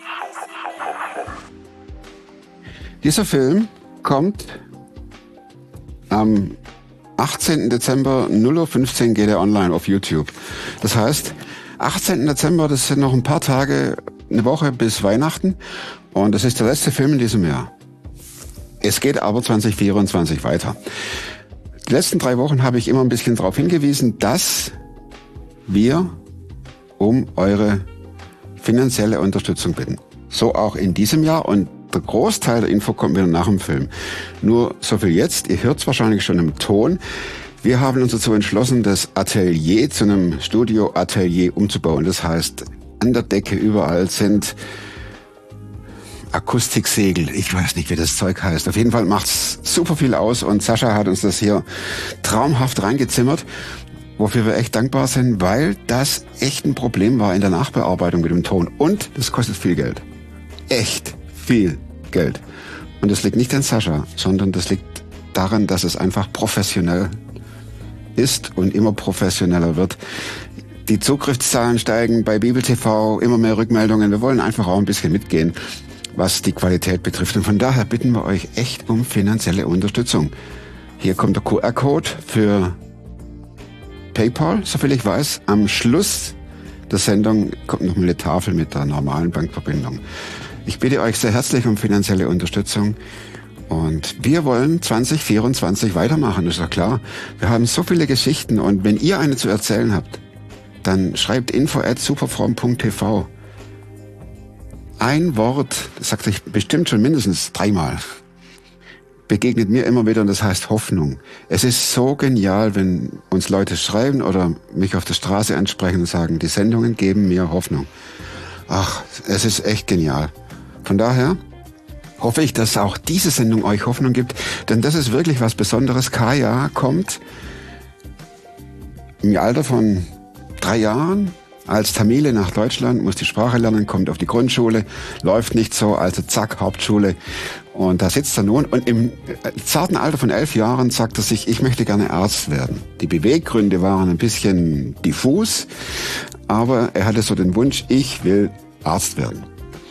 Dieser Film kommt am 18. Dezember 0:15 Uhr geht er online auf YouTube. Das heißt, 18. Dezember, das sind noch ein paar Tage, eine Woche bis Weihnachten. Und das ist der letzte Film in diesem Jahr. Es geht aber 2024 weiter. Die letzten 3 Wochen habe ich immer ein bisschen darauf hingewiesen, dass wir um eure finanzielle Unterstützung bitten. So auch in diesem Jahr, und der Großteil der Info kommt wieder nach dem Film. Nur so viel jetzt, ihr hört es wahrscheinlich schon im Ton. Wir haben uns dazu entschlossen, das Atelier zu einem Studio-Atelier umzubauen. Das heißt, an der Decke überall sind Akustiksegel. Ich weiß nicht, wie das Zeug heißt. Auf jeden Fall macht's super viel aus, und Sascha hat uns das hier traumhaft reingezimmert, wofür wir echt dankbar sind, weil das echt ein Problem war in der Nachbearbeitung mit dem Ton. Und das kostet viel Geld. Echt viel Geld. Und das liegt nicht an Sascha, sondern das liegt daran, dass es einfach professionell ist und immer professioneller wird. Die Zugriffszahlen steigen bei Bibel TV, immer mehr Rückmeldungen. Wir wollen einfach auch ein bisschen mitgehen, was die Qualität betrifft. Und von daher bitten wir euch echt um finanzielle Unterstützung. Hier kommt der QR-Code für PayPal, soviel ich weiß. Am Schluss der Sendung kommt noch mal eine Tafel mit der normalen Bankverbindung. Ich bitte euch sehr herzlich um finanzielle Unterstützung. Und wir wollen 2024 weitermachen, ist ja klar. Wir haben so viele Geschichten, und wenn ihr eine zu erzählen habt, dann schreibt info@superfromm.tv. Ein Wort, das sagt euch bestimmt schon mindestens 3-mal, begegnet mir immer wieder, und das heißt Hoffnung. Es ist so genial, wenn uns Leute schreiben oder mich auf der Straße ansprechen und sagen, die Sendungen geben mir Hoffnung. Ach, es ist echt genial. Von daher hoffe ich, dass auch diese Sendung euch Hoffnung gibt, denn das ist wirklich was Besonderes. Kaya kommt im Alter von 3 Jahren als Tamile nach Deutschland, muss die Sprache lernen, kommt auf die Grundschule, läuft nicht so, also zack, Hauptschule. Und da sitzt er nun, und im zarten Alter von 11 Jahren sagt er sich, ich möchte gerne Arzt werden. Die Beweggründe waren ein bisschen diffus, aber er hatte so den Wunsch, ich will Arzt werden.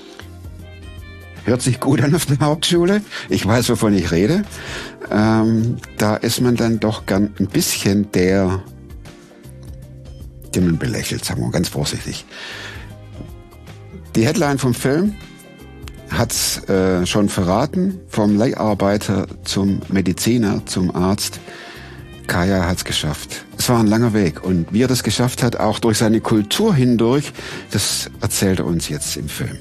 Hört sich gut an auf der Hauptschule. Ich weiß, wovon ich rede. Da ist man dann doch gern ein bisschen der, den man belächelt, sagen wir ganz vorsichtig. Die Headline vom Film hat's schon verraten. Vom Leiharbeiter zum Mediziner, zum Arzt. Kaya hat's geschafft. Es war ein langer Weg. Und wie er das geschafft hat, auch durch seine Kultur hindurch, das erzählt er uns jetzt im Film.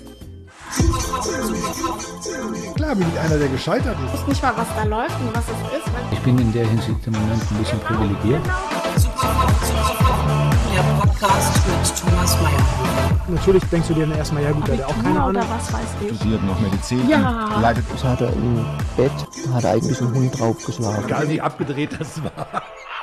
Klar bin ich einer, der gescheitert ist. Ich weiß nicht mal, was da läuft und was es ist. Ich bin in der Hinsicht im Moment ein bisschen privilegiert. Der Podcast mit Thomas Mayer. Natürlich denkst du dir dann erstmal, ja gut, der hat auch keine Ahnung. Oder was weiß ich. Studiert noch Medizin. Ja. Leidet. Das hat er im Bett, hat eigentlich einen Hund draufgeschlagen. Egal wie abgedreht das war.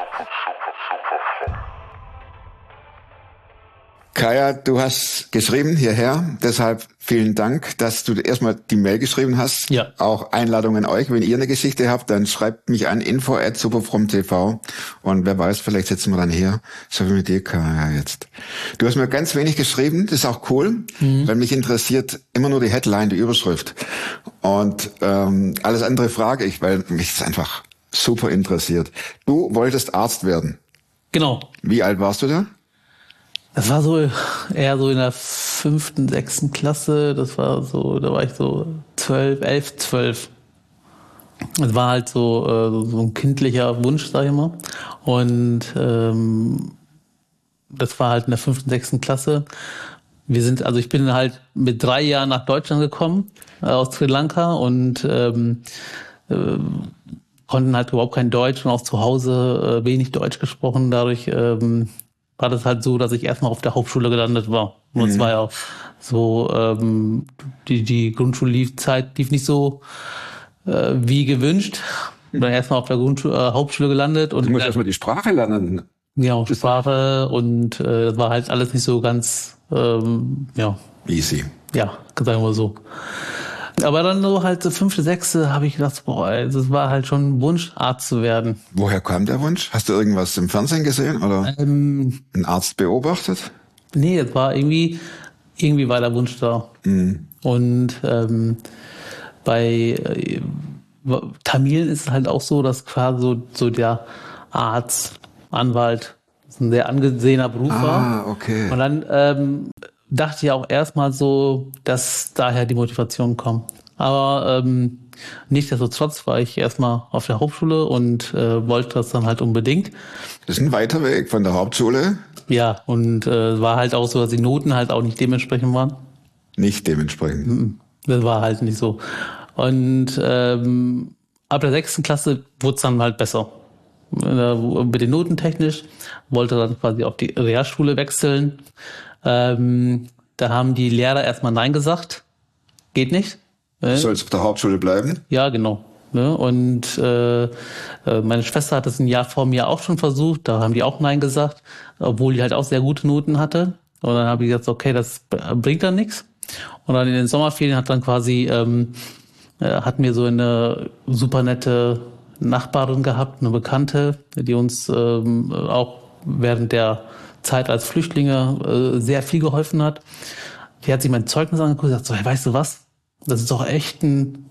Kaya, du hast geschrieben hierher, deshalb vielen Dank, dass du erstmal die Mail geschrieben hast. Ja. Auch Einladung an euch, wenn ihr eine Geschichte habt, dann schreibt mich an info@superfromm.tv, und wer weiß, vielleicht sitzen wir dann hier, so wie mit dir, Kaya, jetzt. Du hast mir ganz wenig geschrieben, das ist auch cool, weil mich interessiert immer nur die Headline, die Überschrift, und alles andere frage ich, weil mich das einfach super interessiert. Du wolltest Arzt werden. Genau. Wie alt warst du da? Das war so eher so in der 5., 6. Klasse. Das war so, da war ich so 11, 12. Das war halt so ein kindlicher Wunsch, sag ich mal. Und das war halt in der 5., 6. Klasse. Ich bin halt mit 3 Jahren nach Deutschland gekommen, aus Sri Lanka, und konnten halt überhaupt kein Deutsch und auch zu Hause wenig Deutsch gesprochen. Dadurch war das halt so, dass ich erstmal auf der Hauptschule gelandet war. Und es war ja so, die Grundschullehrzeit lief nicht so wie gewünscht. Bin dann erstmal auf der Hauptschule gelandet. Und du musst erstmal die Sprache lernen. Ja, auch Sprache, und das war halt alles nicht so ganz, Easy. Ja, sagen wir so. Aber dann so halt so 5., 6. habe ich gedacht, boah, das war halt schon ein Wunsch, Arzt zu werden. Woher kam der Wunsch? Hast du irgendwas im Fernsehen gesehen oder einen Arzt beobachtet? Nee, es war irgendwie, irgendwie war der Wunsch da. Und bei Tamilen ist es halt auch so, dass quasi so der Arzt, Anwalt, das ist ein sehr angesehener Beruf war. Okay. Und dann dachte ich auch erstmal so, dass daher die Motivation kommt. Aber nichtsdestotrotz war ich erstmal auf der Hauptschule und wollte das dann halt unbedingt. Das ist ein weiter Weg von der Hauptschule. Ja, und war halt auch so, dass die Noten halt auch nicht dementsprechend waren. Nicht dementsprechend. Das war halt nicht so. Und ab der 6. Klasse wurde es dann halt besser. Mit den Noten technisch, wollte dann quasi auf die Realschule wechseln. Da haben die Lehrer erstmal Nein gesagt. Geht nicht. Du sollst auf der Hauptschule bleiben? Ja, genau. Und meine Schwester hat es ein Jahr vor mir auch schon versucht. Da haben die auch Nein gesagt, obwohl die halt auch sehr gute Noten hatte. Und dann habe ich gesagt, okay, das bringt dann nichts. Und dann in den Sommerferien hat dann quasi, hatten wir so eine super nette Nachbarin gehabt, eine Bekannte, die uns auch während der Zeit als Flüchtlinge sehr viel geholfen hat. Die hat sich mein Zeugnis angeguckt und gesagt, so, hey, weißt du was? Das ist doch echt ein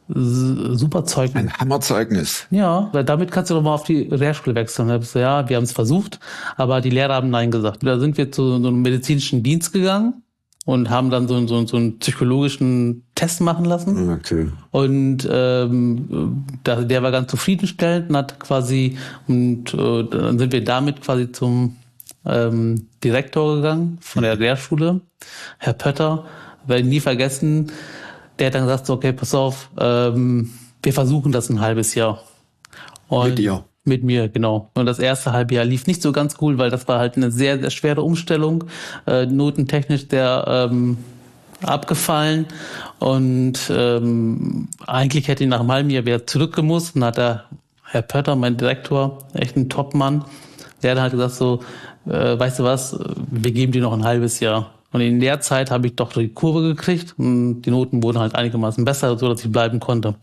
super Zeugnis. Ein Hammerzeugnis. Ja, weil damit kannst du doch mal auf die Realschule wechseln. Da hab ich so, ja, wir haben es versucht, aber die Lehrer haben Nein gesagt. Da sind wir zu so einem medizinischen Dienst gegangen und haben dann so einen psychologischen Test machen lassen. Okay. Und der war ganz zufriedenstellend und hat quasi, dann sind wir damit quasi zum Direktor gegangen von der Lehrschule, Herr Pötter, werde ich nie vergessen. Der hat dann gesagt, so, okay, pass auf, wir versuchen das ein halbes Jahr. Und mit dir? Mit mir, genau. Und das erste halbe Jahr lief nicht so ganz cool, weil das war halt eine sehr, sehr schwere Umstellung, notentechnisch sehr abgefallen. Und eigentlich hätte ich nach einem halben Jahr wieder zurückgemusst. Und hat der Herr Pötter, mein Direktor, echt ein Top-Mann, der hat halt gesagt so, weißt du was, wir geben dir noch ein halbes Jahr. Und in der Zeit habe ich doch die Kurve gekriegt und die Noten wurden halt einigermaßen besser, so dass ich bleiben konnte.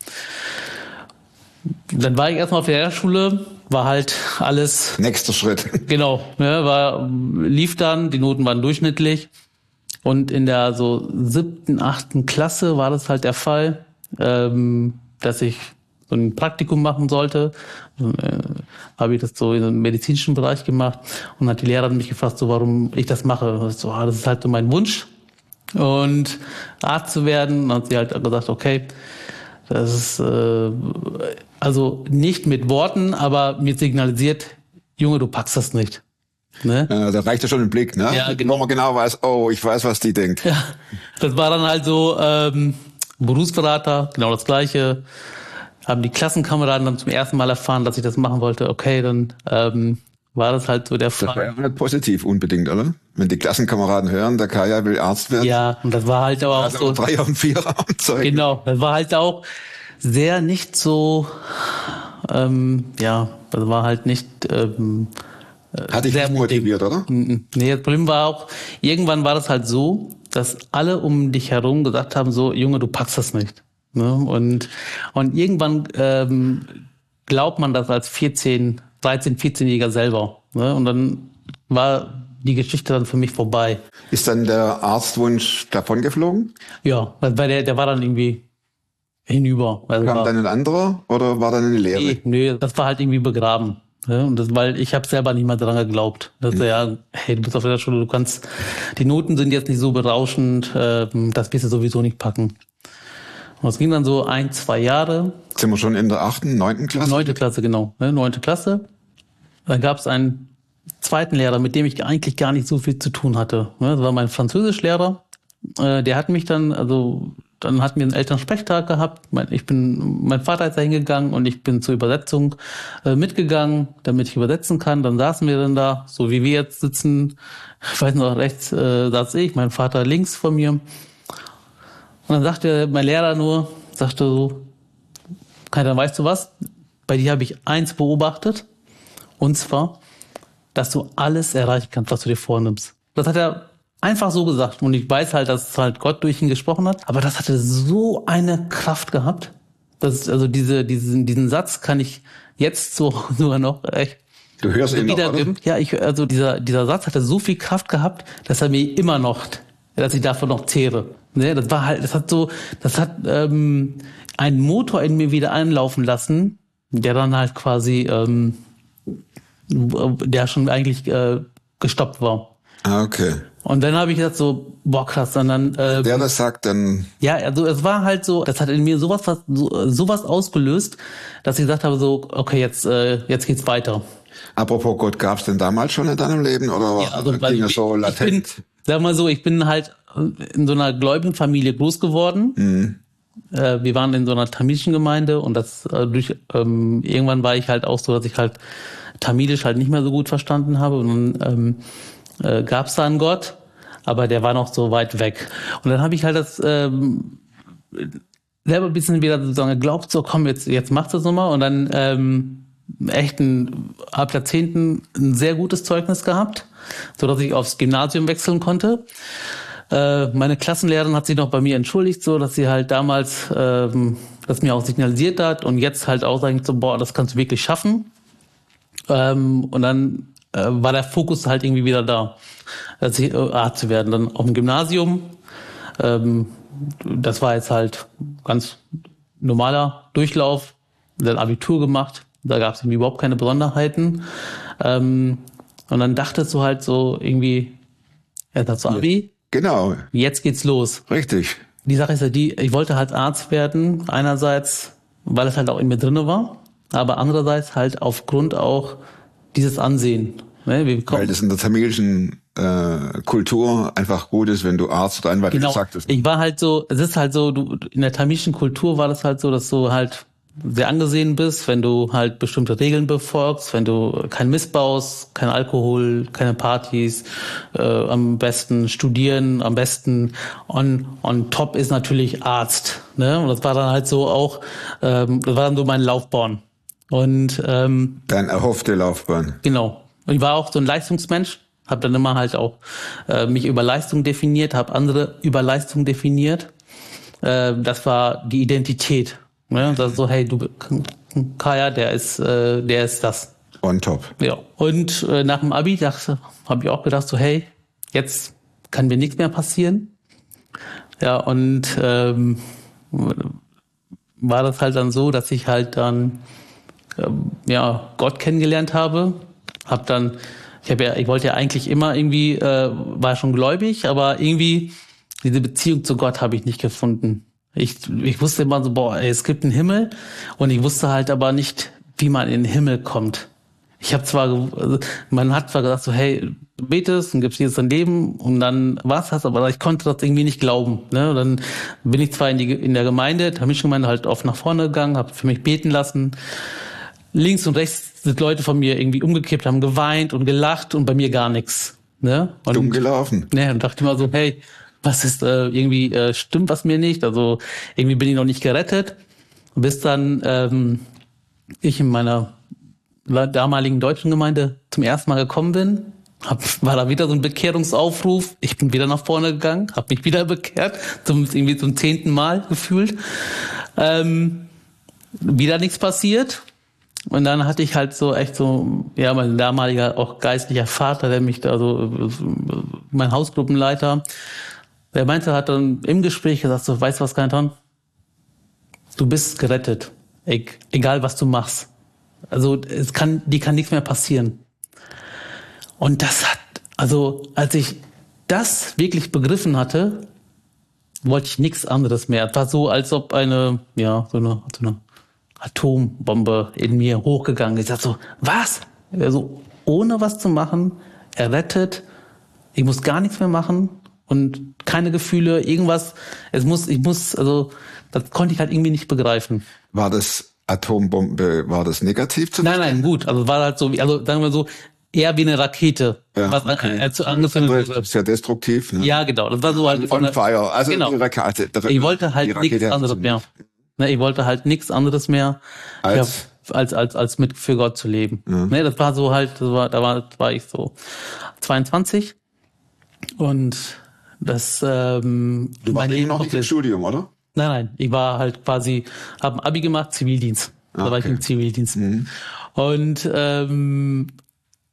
Dann war ich erstmal auf der Realschule, war halt alles... Nächster Schritt. Genau, lief dann, die Noten waren durchschnittlich. Und in der so 7., 8. Klasse war das halt der Fall, dass ich so ein Praktikum machen sollte. Habe ich das so in einem medizinischen Bereich gemacht und hat die Lehrerin mich gefragt, so warum ich das mache. So, das ist halt so mein Wunsch und Arzt zu werden. Und hat sie halt gesagt, okay, das ist also nicht mit Worten, aber mir signalisiert, Junge, du packst das nicht. Ne? Da reicht ja schon ein Blick, ne? Ja, genau. Wo man genau weiß, oh, ich weiß, was die denkt. Ja, das war dann halt so Berufsberater, genau das Gleiche. Haben die Klassenkameraden dann zum ersten Mal erfahren, dass ich das machen wollte. Okay, dann war das halt so der Fall. Das war ja auch nicht positiv unbedingt, oder? Wenn die Klassenkameraden hören, der Kaya will Arzt werden. Ja, und das war halt aber auch so. 3 und 4 am Zeug. Genau, das war halt auch sehr nicht so, das war halt nicht Hat dich nicht motiviert, oder? Nee, das Problem war auch, irgendwann war das halt so, dass alle um dich herum gesagt haben, so, Junge, du packst das nicht. Ne? Und irgendwann glaubt man das als 13-, 14-Jähriger selber. Ne? Und dann war die Geschichte dann für mich vorbei. Ist dann der Arztwunsch davongeflogen? Ja, weil der war dann irgendwie hinüber. Also Kam dann ein anderer oder war dann eine Lehre? Nee, das war halt irgendwie begraben. Ja, und das, weil ich habe selber nicht mal dran geglaubt. Dass ja, hey, du bist auf der Schule, du kannst, die Noten sind jetzt nicht so berauschend, das wirst du sowieso nicht packen. Und es ging dann so 1, 2 Jahre. Sind wir schon in der 8., 9. Klasse? 9. Klasse, genau. 9. Klasse. Dann gab es einen zweiten Lehrer, mit dem ich eigentlich gar nicht so viel zu tun hatte. Das war mein Französischlehrer. Der hat mich dann, dann hatten wir einen Elternsprechtag gehabt. Mein Vater ist da hingegangen und ich bin zur Übersetzung mitgegangen, damit ich übersetzen kann. Dann saßen wir dann da, so wie wir jetzt sitzen. Ich weiß noch, rechts saß ich, mein Vater links von mir. Und dann sagte mein Lehrer sagte so, dann weißt du was? Bei dir habe ich eins beobachtet. Und zwar, dass du alles erreichen kannst, was du dir vornimmst. Das hat er einfach so gesagt. Und ich weiß halt, dass halt Gott durch ihn gesprochen hat. Aber das hatte so eine Kraft gehabt. Diesen Satz kann ich jetzt sogar noch echt. Du hörst ihn noch, oder? Ja, dieser Satz hatte so viel Kraft gehabt, dass er mir immer noch dass ich davon noch zehre. Ne, das hat einen Motor in mir wieder einlaufen lassen, der dann halt quasi, der schon eigentlich gestoppt war. Ah, okay. Und dann habe ich gesagt so, boah krass, und dann Der das sagt, dann... ja, also es war halt so, das hat in mir sowas ausgelöst, dass ich gesagt habe so, okay, jetzt geht's weiter. Apropos Gott, gab's denn damals schon in deinem Leben oder Ja, also, ging es so latent? Ich bin halt in so einer gläubigen Familie groß geworden. Wir waren in so einer tamilischen Gemeinde und irgendwann war ich halt auch so, dass ich halt Tamilisch halt nicht mehr so gut verstanden habe und dann gab es da einen Gott, aber der war noch so weit weg. Und dann habe ich halt das selber ein bisschen wieder sozusagen geglaubt, so komm, jetzt machst du das nochmal. Und dann ab Jahrzehnten ein sehr gutes Zeugnis gehabt, so dass ich aufs Gymnasium wechseln konnte. Meine Klassenlehrerin hat sich noch bei mir entschuldigt, so dass sie halt damals das mir auch signalisiert hat und jetzt halt auch sagen so, boah, das kannst du wirklich schaffen. Und dann war der Fokus halt irgendwie wieder da, Arzt zu werden. Dann auf dem Gymnasium, das war jetzt halt ganz normaler Durchlauf, dann Abitur gemacht, da gab es irgendwie überhaupt keine Besonderheiten. Und dann dachtest du halt so irgendwie, jetzt hast du Abi, Genau, jetzt geht's los. richtig. Die Sache ist ja ich wollte halt Arzt werden, einerseits, weil es halt auch in mir drinne war, aber andererseits halt aufgrund auch dieses Ansehen. Ne? Weil das in der tamilischen Kultur einfach gut ist, wenn du Arzt oder Anwalt gesagt hast. Ich war halt so, es ist halt so, in der tamilischen Kultur war das halt so, dass du halt sehr angesehen bist, wenn du halt bestimmte Regeln befolgst, wenn du kein Missbaust, kein Alkohol, keine Partys, am besten studieren, am besten on top ist natürlich Arzt. Ne? Und das war dann halt so auch, das war dann so mein Laufbahn. Und Dein erhoffte Laufbahn. genau. Und ich war auch so ein Leistungsmensch, habe dann immer halt auch mich über Leistung definiert, habe andere über Leistung definiert. Das war die Identität. Ne? Das ist so, hey, du Kaya, der ist das. On top. Ja. Und nach dem Abi habe ich auch gedacht, so, hey, jetzt kann mir nichts mehr passieren. Ja, und war das halt dann so, dass ich halt dann Gott kennengelernt habe. Ich wollte ja eigentlich immer irgendwie, war schon gläubig, aber irgendwie diese Beziehung zu Gott habe ich nicht gefunden. Ich wusste immer so, boah, es gibt einen Himmel und ich wusste halt aber nicht, wie man in den Himmel kommt. Man hat zwar gesagt so, hey, du betest und gibst Jesus dein Leben und dann war's das, aber ich konnte das irgendwie nicht glauben. Ne? Und dann bin ich zwar in der Gemeinde, der Mischgemeinde halt oft nach vorne gegangen, habe für mich beten lassen. Links und rechts sind Leute von mir irgendwie umgekippt, haben geweint und gelacht und bei mir gar nichts. Ne? Und, Dumm gelaufen. Ne, und dachte immer so, hey, was ist stimmt was mir nicht? Also irgendwie bin ich noch nicht gerettet. Bis dann ich in meiner damaligen deutschen Gemeinde zum ersten Mal gekommen bin, war da wieder so ein Bekehrungsaufruf. Ich bin wieder nach vorne gegangen, habe mich wieder bekehrt, zum 10. Mal gefühlt. Wieder nichts passiert. Und dann hatte ich halt so echt so, ja, mein damaliger auch geistlicher Vater, der mich da so, mein Hausgruppenleiter, der meinte, hat dann im Gespräch gesagt, so, weißt du was, Kanton? Du bist gerettet. Egal was du machst. Also, dir kann nichts mehr passieren. Und als ich das wirklich begriffen hatte, wollte ich nichts anderes mehr. Es war so, als ob so eine Atombombe in mir hochgegangen ist. Ich dachte so, was? Also, ohne was zu machen, errettet, ich muss gar nichts mehr machen und keine Gefühle, irgendwas. Das konnte ich halt irgendwie nicht begreifen. War das Atombombe, war das negativ zu Nein, gut. Also, war halt so, also, sagen wir so, eher wie eine Rakete. Ja, was angezündet das ist ja destruktiv. Ne? Ja, genau. Das war so halt On fire. Also, genau. die Rakete, ich wollte halt nichts anderes mehr. Ne, ich wollte halt nichts anderes mehr, als mit für Gott zu leben. Ja. Ne, das war so halt, war ich so 22 und das Du warst noch nicht im Studium, oder? Nein, ich war halt quasi, habe ein Abi gemacht, Zivildienst. Da war ich im Zivildienst. Mhm. Und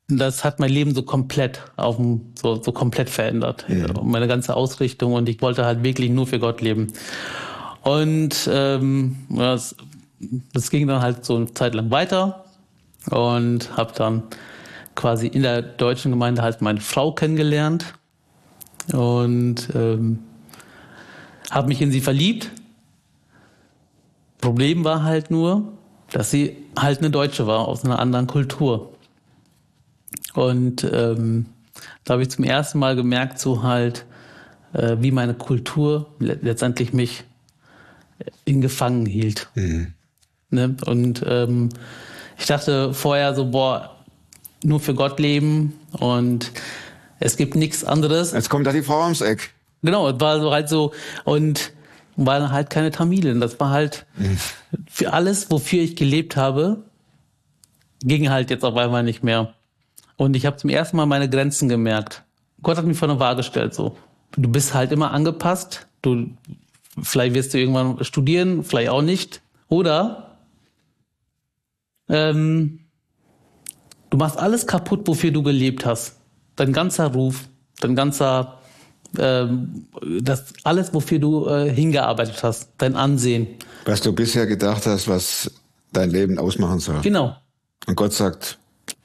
das hat mein Leben so komplett so komplett verändert. Ja. Meine ganze Ausrichtung, und ich wollte halt wirklich nur für Gott leben. Und das ging dann halt so eine Zeit lang weiter und habe dann quasi in der deutschen Gemeinde halt meine Frau kennengelernt und habe mich in sie verliebt. Problem war halt nur, dass sie halt eine Deutsche war aus einer anderen Kultur. Und da habe ich zum ersten Mal gemerkt, so halt, wie meine Kultur letztendlich mich gefangen hielt. Mhm. Ne? Und ich dachte vorher so, nur für Gott leben und es gibt nichts anderes. Jetzt kommt da die Frau ums Eck. Genau, es war so halt so, und waren halt keine Tamilin. Das war halt für alles, wofür ich gelebt habe, ging halt jetzt auf einmal nicht mehr. Und ich habe zum ersten Mal meine Grenzen gemerkt. Gott hat mich vor eine Waage gestellt, so. Du bist halt immer angepasst. Vielleicht wirst du irgendwann studieren, vielleicht auch nicht. Oder du machst alles kaputt, wofür du gelebt hast. Dein ganzer Ruf, dein ganzer das alles, wofür du hingearbeitet hast, dein Ansehen. Was du bisher gedacht hast, was dein Leben ausmachen soll. Genau. Und Gott sagt,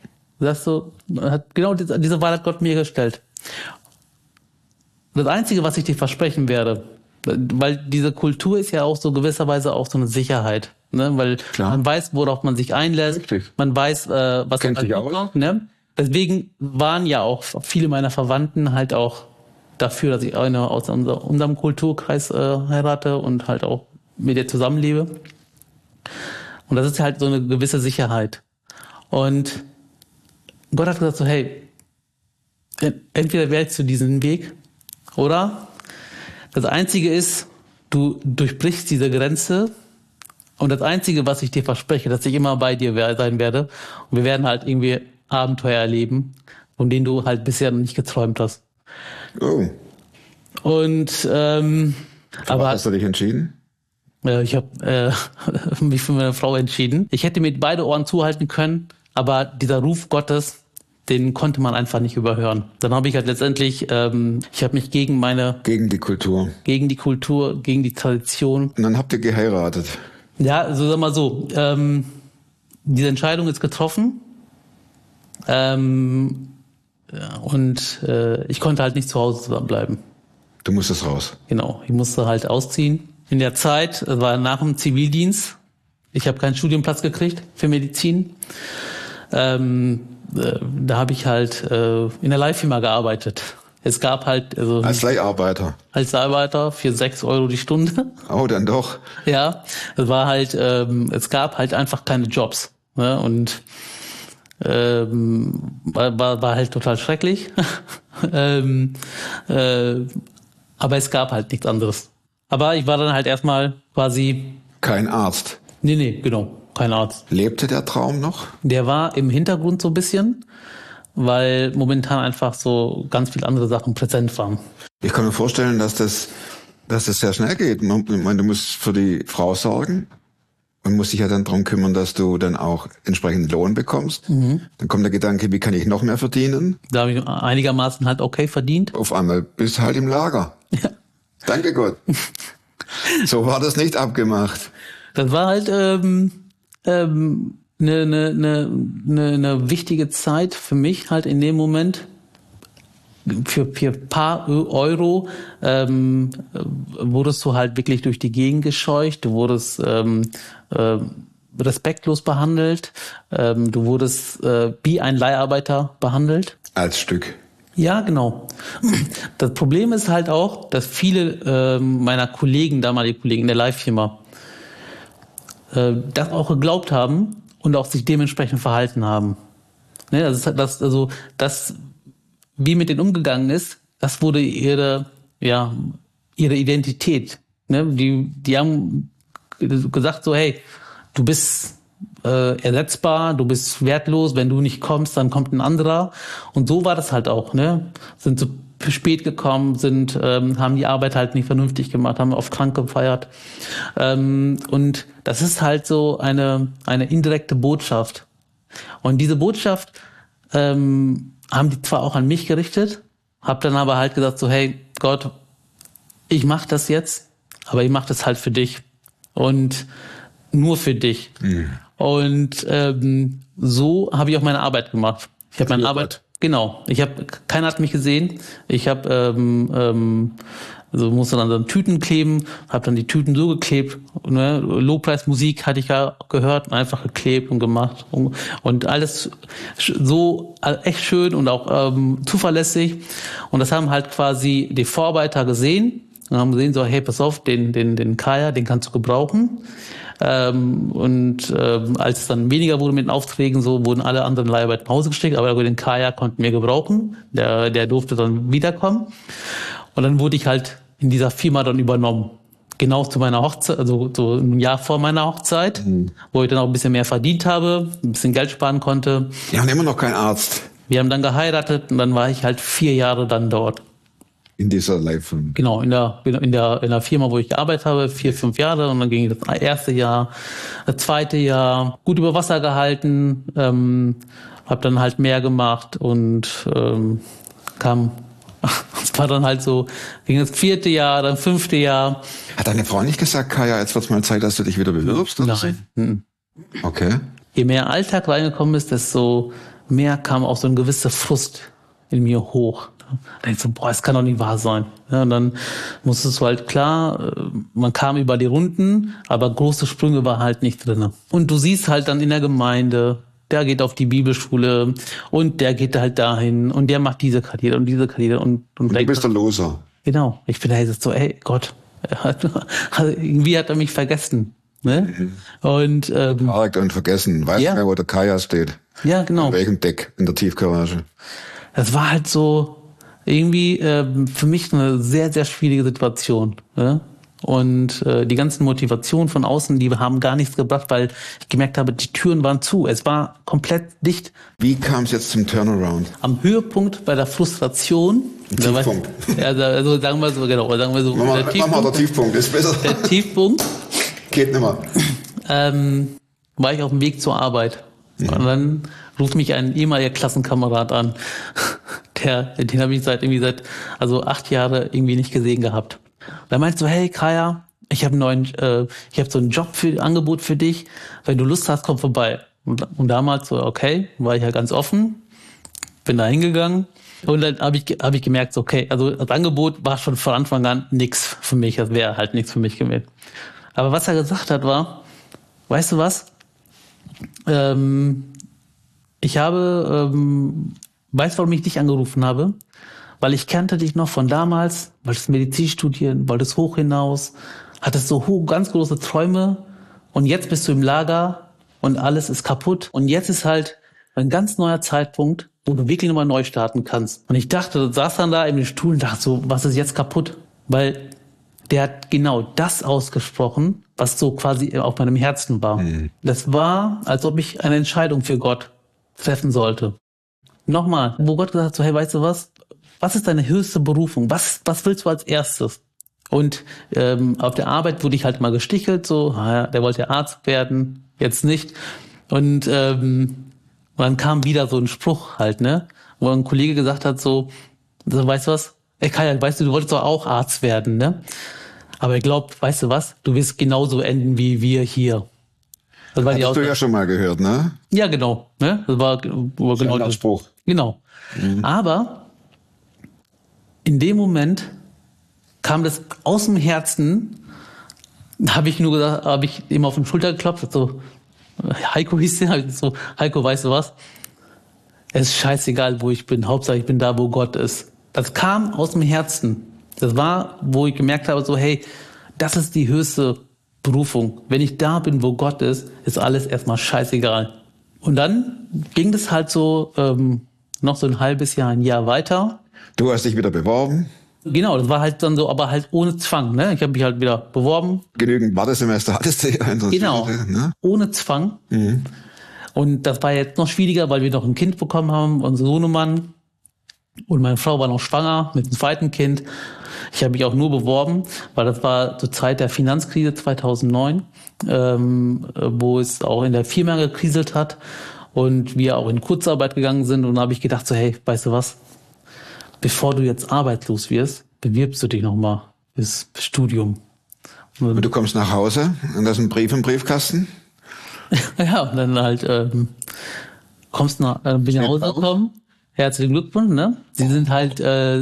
genau diese Wahl hat Gott mir gestellt. Das Einzige, was ich dir versprechen werde, weil diese Kultur ist ja auch so gewisserweise auch so eine Sicherheit, ne? Weil Klar. Man weiß, worauf man sich einlässt, Richtig. Man weiß, was kennt sich aus. Ne? Deswegen waren ja auch viele meiner Verwandten halt auch dafür, dass ich eine aus unserem Kulturkreis heirate und halt auch mit ihr zusammenlebe. Und das ist halt so eine gewisse Sicherheit. Und Gott hat gesagt so, hey, entweder wählst du diesen Weg oder das Einzige ist, du durchbrichst diese Grenze, und das Einzige, was ich dir verspreche, dass ich immer bei dir sein werde, und wir werden halt irgendwie Abenteuer erleben, von denen du halt bisher noch nicht geträumt hast. Oh. Und aber hast du dich entschieden? Ich habe mich für meine Frau entschieden. Ich hätte mir beide Ohren zuhalten können, aber dieser Ruf Gottes, den konnte man einfach nicht überhören. Dann habe ich halt letztendlich, ich habe mich gegen die Kultur, gegen die Tradition. Und dann habt ihr geheiratet. Ja, also sag mal so, diese Entscheidung ist getroffen. Und ich konnte halt nicht zu Hause bleiben. Du musstest raus. Genau, ich musste halt ausziehen. In der Zeit, das war nach dem Zivildienst, ich habe keinen Studienplatz gekriegt für Medizin. Da habe ich halt in der Leihfirma gearbeitet. Es gab halt... als Leiharbeiter? Als Leiharbeiter für 6 Euro die Stunde. Oh, dann doch. Ja, es war halt, es gab halt einfach keine Jobs. Ne? Und war halt total schrecklich. Aber es gab halt nichts anderes. Aber ich war dann halt erstmal quasi... Kein Arzt? Nee, genau, kein Arzt. Lebte der Traum noch? Der war im Hintergrund so ein bisschen, weil momentan einfach so ganz viele andere Sachen präsent waren. Ich kann mir vorstellen, dass das sehr schnell geht. Ich meine, du musst für die Frau sorgen. Und muss sich ja dann darum kümmern, dass du dann auch entsprechend Lohn bekommst. Mhm. Dann kommt der Gedanke, wie kann ich noch mehr verdienen? Da habe ich einigermaßen halt okay verdient. Auf einmal bist du halt im Lager. Ja. Danke Gott. So war das nicht abgemacht. Das war halt eine wichtige Zeit für mich halt in dem Moment. Für ein paar Euro wurdest du halt wirklich durch die Gegend gescheucht, du wurdest respektlos behandelt, du wurdest wie ein Leiharbeiter behandelt. Als Stück. Ja, genau. Das Problem ist halt auch, dass viele meiner damalige Kollegen in der Leihfirma, das auch geglaubt haben und auch sich dementsprechend verhalten haben. Ne, das wie mit denen umgegangen ist, das wurde ihre Identität. Ne? Die haben gesagt so, hey, du bist ersetzbar, du bist wertlos, wenn du nicht kommst, dann kommt ein anderer. Und so war das halt auch. Ne? Sind zu spät gekommen, haben die Arbeit halt nicht vernünftig gemacht, haben oft krank gefeiert. Und das ist halt so eine indirekte Botschaft. Und diese Botschaft haben die zwar auch an mich gerichtet, habe dann aber halt gesagt so, hey Gott, ich mache das jetzt, aber ich mache das halt für dich und nur für dich. Und so habe ich auch meine Arbeit gemacht. Ich habe meine Arbeit, genau. Keiner hat mich gesehen. Ich habe also musste dann so Tüten kleben, habe dann die Tüten so geklebt. Ne? Lobpreismusik hatte ich ja gehört, einfach geklebt und gemacht und alles so echt schön und auch zuverlässig. Und das haben halt quasi die Vorarbeiter gesehen und haben gesehen so, hey, pass auf, den Kaya, den kannst du gebrauchen. Als es dann weniger wurde mit den Aufträgen, so wurden alle anderen Leiharbeiter nach Hause geschickt, aber den Kaya konnten wir gebrauchen. Der durfte dann wiederkommen. Und dann wurde ich halt in dieser Firma dann übernommen. Genau zu meiner Hochzeit, also so ein Jahr vor meiner Hochzeit, wo ich dann auch ein bisschen mehr verdient habe, ein bisschen Geld sparen konnte. Ja, und immer noch kein Arzt. Wir haben dann geheiratet und dann war ich halt 4 Jahre dann dort. In dieser Leihfirma. Genau, in der Firma, wo ich gearbeitet habe, 4, 5 Jahre und dann ging das erste Jahr, das zweite Jahr gut über Wasser gehalten, habe dann halt mehr gemacht und es war dann halt so, ging das 4. Jahr, dann 5. Jahr. Hat deine Frau nicht gesagt, Kaya, jetzt wird's mal Zeit, dass du dich wieder bewirbst? Oder Nein. So? Okay. Je mehr Alltag reingekommen ist, desto mehr kam auch so ein gewisser Frust in mir hoch. Da denkst du, boah, es kann doch nicht wahr sein. Ja, und dann musstest du halt klar, man kam über die Runden, aber große Sprünge war halt nicht drin. Und du siehst halt dann in der Gemeinde, der geht auf die Bibelschule und der geht halt dahin und der macht diese Karriere und diese Karriere und du bist der Loser. Genau. Ich bin da jetzt so, ey Gott, irgendwie hat er mich vergessen. Ne? Und Arg und vergessen. Weißt du mehr, wo der Kaya steht? Ja, genau. Auf welchem Deck in der Tiefgarage? Das war halt so irgendwie für mich eine sehr, sehr schwierige Situation. Ne? Und die ganzen Motivationen von außen, die haben gar nichts gebracht, weil ich gemerkt habe, die Türen waren zu. Es war komplett dicht. Wie kam es jetzt zum Turnaround? Am Höhepunkt bei der Frustration. Tiefpunkt. Also sagen wir so, genau. Sagen wir so, mach mal der Tiefpunkt, ist besser. Der Tiefpunkt. Geht nimmer. War ich auf dem Weg zur Arbeit. Und dann ruft mich ein ehemaliger Klassenkamerad an. Den habe ich seit 8 Jahre irgendwie nicht gesehen gehabt. Da meinst du, hey Kaya, ich habe so ein Angebot für dich. Wenn du Lust hast, komm vorbei. Und damals so, okay, war ich ja ganz offen, bin da hingegangen. Und dann habe ich gemerkt, okay, also das Angebot war schon von Anfang an nix für mich. Das wäre halt nichts für mich gewesen. Aber was er gesagt hat war, weißt du was? Ich habe, weißt du, warum ich dich angerufen habe? Weil ich kannte dich noch von damals, wolltest Medizin studieren, wolltest hoch hinaus, hattest so ganz große Träume und jetzt bist du im Lager und alles ist kaputt. Und jetzt ist halt ein ganz neuer Zeitpunkt, wo du wirklich nochmal neu starten kannst. Und ich dachte, saß dann da in den Stuhl und dachte so, was ist jetzt kaputt? Weil der hat genau das ausgesprochen, was so quasi auf meinem Herzen war. Das war, als ob ich eine Entscheidung für Gott treffen sollte. Nochmal, wo Gott gesagt hat, so, hey, weißt du was? Was ist deine höchste Berufung? Was willst du als erstes? Und auf der Arbeit wurde ich halt mal gestichelt, so, der wollte ja Arzt werden, jetzt nicht. Und dann kam wieder so ein Spruch halt, ne, wo ein Kollege gesagt hat, so weißt du was? Ey Kaya, weißt du wolltest doch auch Arzt werden, ne? Aber ich glaube, weißt du was? Du wirst genauso enden wie wir hier. Das war Hattest du ja schon mal gehört, ne? Ja, genau. Ne? Das war genau der Spruch. Genau. Aber in dem Moment kam das aus dem Herzen, habe ich nur gesagt, habe ich ihm auf den Schulter geklopft, so, Heiko hieß der, so, Heiko, weißt du was? Es ist scheißegal, wo ich bin, Hauptsache ich bin da, wo Gott ist. Das kam aus dem Herzen. Das war, wo ich gemerkt habe, so, hey, das ist die höchste Berufung. Wenn ich da bin, wo Gott ist, ist alles erstmal scheißegal. Und dann ging das halt so noch so ein halbes Jahr, ein Jahr weiter. Du hast dich wieder beworben. Genau, das war halt dann so, aber halt ohne Zwang. Ne? Ich habe mich halt wieder beworben. Genügend Wartesemester hattest du ja. Genau, ne? Ohne Zwang. Und das war jetzt noch schwieriger, weil wir noch ein Kind bekommen haben, unser Sohnemann. Und meine Frau war noch schwanger mit dem zweiten Kind. Ich habe mich auch nur beworben, weil das war zur Zeit der Finanzkrise 2009, wo es auch in der Firma gekriselt hat. und wir auch in Kurzarbeit gegangen sind. Und da habe ich gedacht so, hey, weißt du was? Bevor du jetzt arbeitslos wirst, bewirbst du dich nochmal fürs Studium. Und du kommst nach Hause und da ist ein Brief im Briefkasten? Ja, und dann halt bin ich nach Hause gekommen. Herzlichen Glückwunsch, ne? Sie sind halt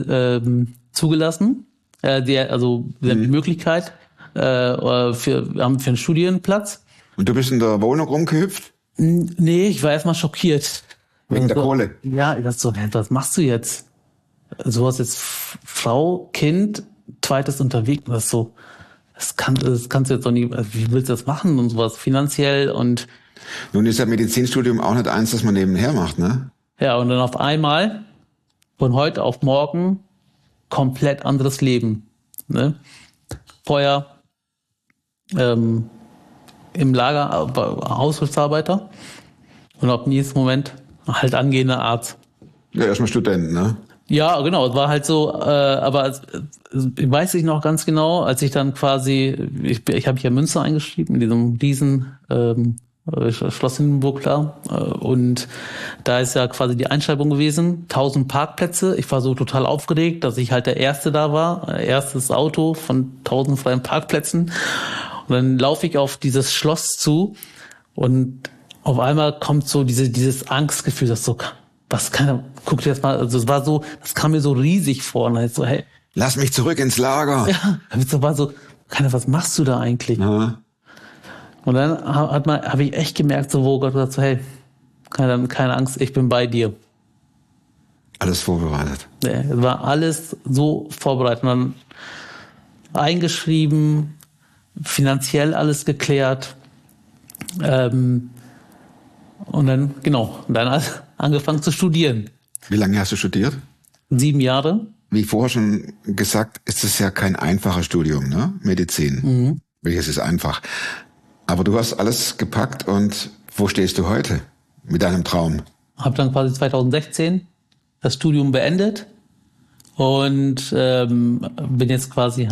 zugelassen. Sie haben die Möglichkeit, wir haben für einen Studienplatz. Und du bist in der Wohnung rumgehüpft? Nee, ich war erstmal schockiert. Wegen der Kohle? Ja, ich dachte so, was machst du jetzt? Du hast jetzt Frau, Kind, zweites unterwegs. Das ist so, das kannst du jetzt doch nie, wie willst du das machen und sowas finanziell und. Nun ist ja Medizinstudium auch nicht eins, das man nebenher macht, ne? Ja, und dann auf einmal, von heute auf morgen, komplett anderes Leben, ne? Vorher, im Lager, Haushaltsarbeiter und ab nächsten Moment halt angehender Arzt. Ja, erstmal Student, ne? Ja, genau, es war halt so, aber weiß ich noch ganz genau, als ich dann quasi, ich habe hier Münster eingeschrieben, in diesem riesen Schloss Hindenburg da, und da ist ja quasi die Einschreibung gewesen, 1000 Parkplätze. Ich war so total aufgeregt, dass ich halt der Erste da war, erstes Auto von 1000 freien Parkplätzen. Und dann laufe ich auf dieses Schloss zu und auf einmal kommt so dieses Angstgefühl, das so, guck dir das mal, also es war so, das kam mir so riesig vor und halt so, hey. Lass mich zurück ins Lager. Ja, es war so, was machst du da eigentlich? Ja. Und dann habe ich echt gemerkt, so, wo Gott sagt so, hey, keine Angst, ich bin bei dir. Alles vorbereitet. Ja, es war alles so vorbereitet. Und dann eingeschrieben, finanziell alles geklärt. Und dann, angefangen zu studieren. Wie lange hast du studiert? 7 Jahre. Wie vorher schon gesagt, ist es ja kein einfaches Studium, ne? Medizin. Welches ist einfach? Aber du hast alles gepackt und wo stehst du heute mit deinem Traum? Habe dann quasi 2016 das Studium beendet und bin jetzt quasi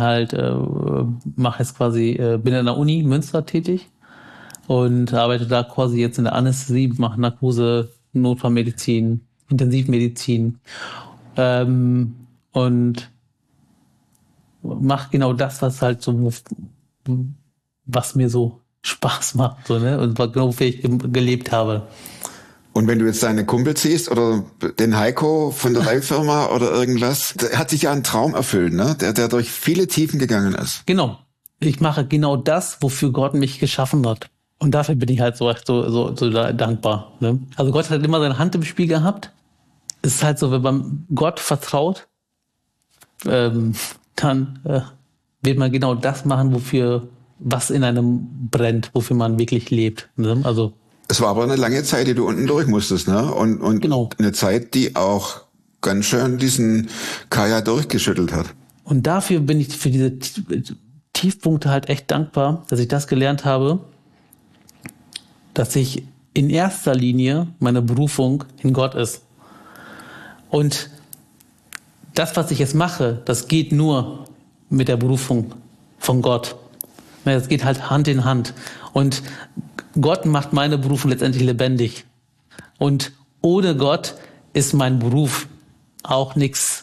bin an der Uni Münster tätig und arbeite da quasi jetzt in der Anästhesie, mache Narkose, Notfallmedizin, Intensivmedizin und mache genau das, was halt so, was mir so Spaß macht, so, ne? Und wofür ich gelebt habe. Und wenn du jetzt deine Kumpel siehst oder den Heiko von der Leihfirma oder irgendwas, der hat sich ja einen Traum erfüllt, ne? Der durch viele Tiefen gegangen ist. Genau. Ich mache genau das, wofür Gott mich geschaffen hat. Und dafür bin ich halt so dankbar, ne? Also Gott hat immer seine Hand im Spiel gehabt. Es ist halt so, wenn man Gott vertraut, dann wird man genau das machen, was in einem brennt, wofür man wirklich lebt. Ne? Also es war aber eine lange Zeit, die du unten durch musstest, ne? Und genau. Eine Zeit, die auch ganz schön diesen Kaya durchgeschüttelt hat. Und dafür bin ich für diese Tiefpunkte halt echt dankbar, dass ich das gelernt habe, dass ich in erster Linie meine Berufung in Gott ist. Und das, was ich jetzt mache, das geht nur mit der Berufung von Gott. Es geht halt Hand in Hand. Und Gott macht meine Berufung letztendlich lebendig. Und ohne Gott ist mein Beruf auch nichts,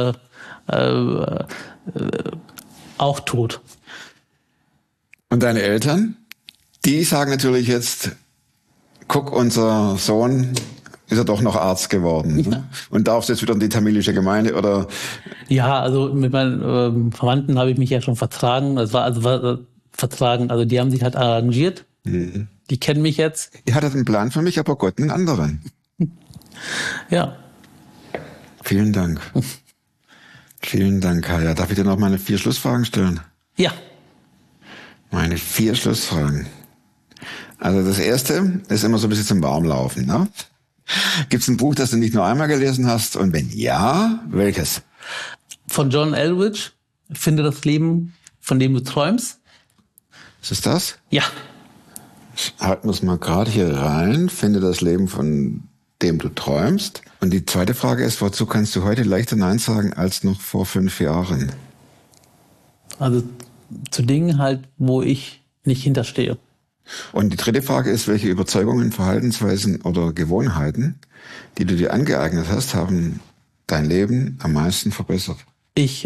auch tot. Und deine Eltern? Die sagen natürlich jetzt, guck, unser Sohn ist ja doch noch Arzt geworden. Ja. Ne? Und darfst jetzt wieder in die tamilische Gemeinde oder? Ja, also mit meinen Verwandten habe ich mich ja schon vertragen. Vertragen, also die haben sich halt arrangiert. Mhm. Die kennen mich jetzt. Ihr hattet einen Plan für mich, aber Gott einen anderen. Ja. Vielen Dank. Vielen Dank, Kaya. Darf ich dir noch meine 4 Schlussfragen stellen? Ja. Meine 4 Schlussfragen. Also das erste ist immer so ein bisschen zum Warmlaufen, ne? Gibt es ein Buch, das du nicht nur einmal gelesen hast? Und wenn ja, welches? Von John Eldridge, Finde das Leben, von dem du träumst. Ist es das? Ja. Halten wir es mal gerade hier rein. Finde das Leben, von dem du träumst. Und die zweite Frage ist, wozu kannst du heute leichter Nein sagen als noch vor 5 Jahren? Also zu Dingen halt, wo ich nicht hinterstehe. Und die dritte Frage ist, welche Überzeugungen, Verhaltensweisen oder Gewohnheiten, die du dir angeeignet hast, haben dein Leben am meisten verbessert? Ich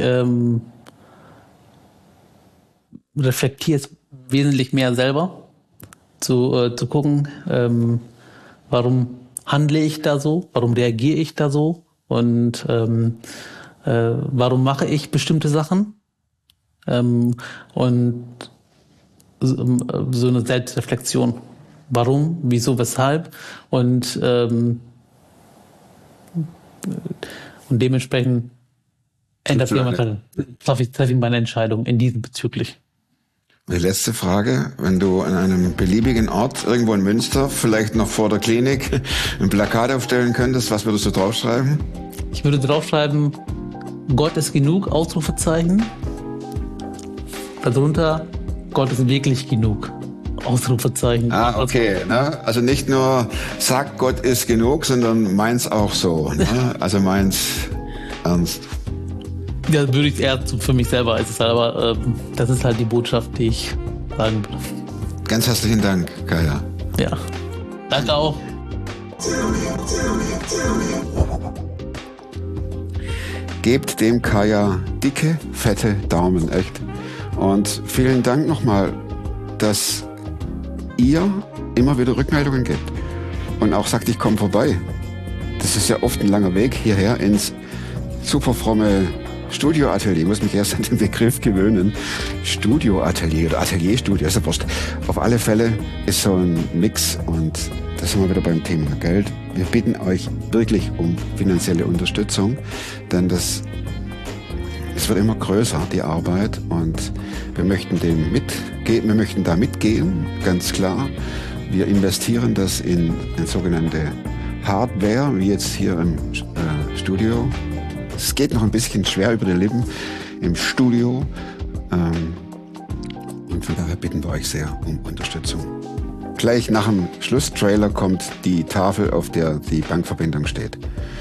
reflektiere es wesentlich mehr selber, zu gucken, warum handle ich da so, warum reagiere ich da so und warum mache ich bestimmte Sachen und so eine Selbstreflexion. Warum, wieso, weshalb und dementsprechend treffe ich meine Entscheidung in diesem bezüglich. Die letzte Frage, wenn du an einem beliebigen Ort, irgendwo in Münster, vielleicht noch vor der Klinik, ein Plakat aufstellen könntest, was würdest du draufschreiben? Ich würde draufschreiben, Gott ist genug, Ausrufezeichen. Darunter, Gott ist wirklich genug, Ausrufezeichen. Ah, okay. Ne? Also nicht nur sagt Gott ist genug, sondern meins auch so. Ne? Also meins ernst. Ja, würde ich eher für mich selber. Es ist halt, aber das ist halt die Botschaft, die ich sagen würde. Ganz herzlichen Dank, Kaya. Ja, danke auch. Gebt dem Kaya dicke, fette Daumen, echt. Und vielen Dank nochmal, dass ihr immer wieder Rückmeldungen gebt und auch sagt, ich komme vorbei. Das ist ja oft ein langer Weg hierher ins super fromme Studioatelier. Ich muss mich erst an den Begriff gewöhnen. Studioatelier oder Atelierstudio, ist ja wurscht. Auf alle Fälle ist so ein Mix und da sind wir wieder beim Thema Geld. Wir bitten euch wirklich um finanzielle Unterstützung, denn es wird immer größer, die Arbeit, und wir möchten da mitgehen, ganz klar. Wir investieren das in sogenannte Hardware, wie jetzt hier im Studio. Es geht noch ein bisschen schwer über die Lippen im Studio. Und von daher bitten wir euch sehr um Unterstützung. Gleich nach dem Schlusstrailer kommt die Tafel, auf der die Bankverbindung steht.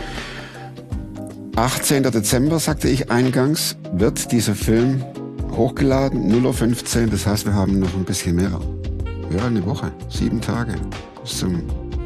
18. Dezember, sagte ich eingangs, wird dieser Film hochgeladen, 0:15 Uhr. Das heißt, wir haben noch ein bisschen mehr. Ja, eine Woche, 7 Tage bis zum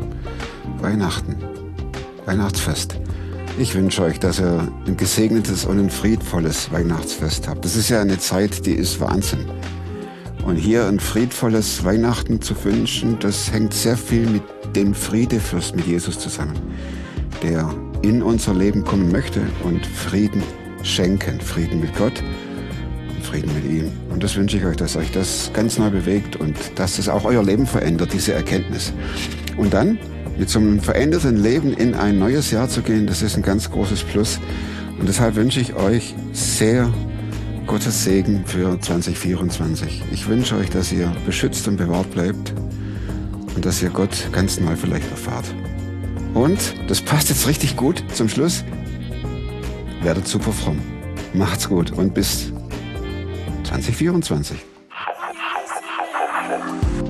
Weihnachtsfest. Ich wünsche euch, dass ihr ein gesegnetes und ein friedvolles Weihnachtsfest habt. Das ist ja eine Zeit, die ist Wahnsinn. Und hier ein friedvolles Weihnachten zu wünschen, das hängt sehr viel mit dem Friedefürst, mit Jesus zusammen, der in unser Leben kommen möchte und Frieden schenken. Frieden mit Gott und Frieden mit ihm. Und das wünsche ich euch, dass euch das ganz neu bewegt und dass es auch euer Leben verändert, diese Erkenntnis. Und dann mit so einem veränderten Leben in ein neues Jahr zu gehen, das ist ein ganz großes Plus. Und deshalb wünsche ich euch sehr Gottes Segen für 2024. Ich wünsche euch, dass ihr beschützt und bewahrt bleibt und dass ihr Gott ganz neu vielleicht erfahrt. Und, das passt jetzt richtig gut zum Schluss, werdet super fromm. Macht's gut und bis 2024.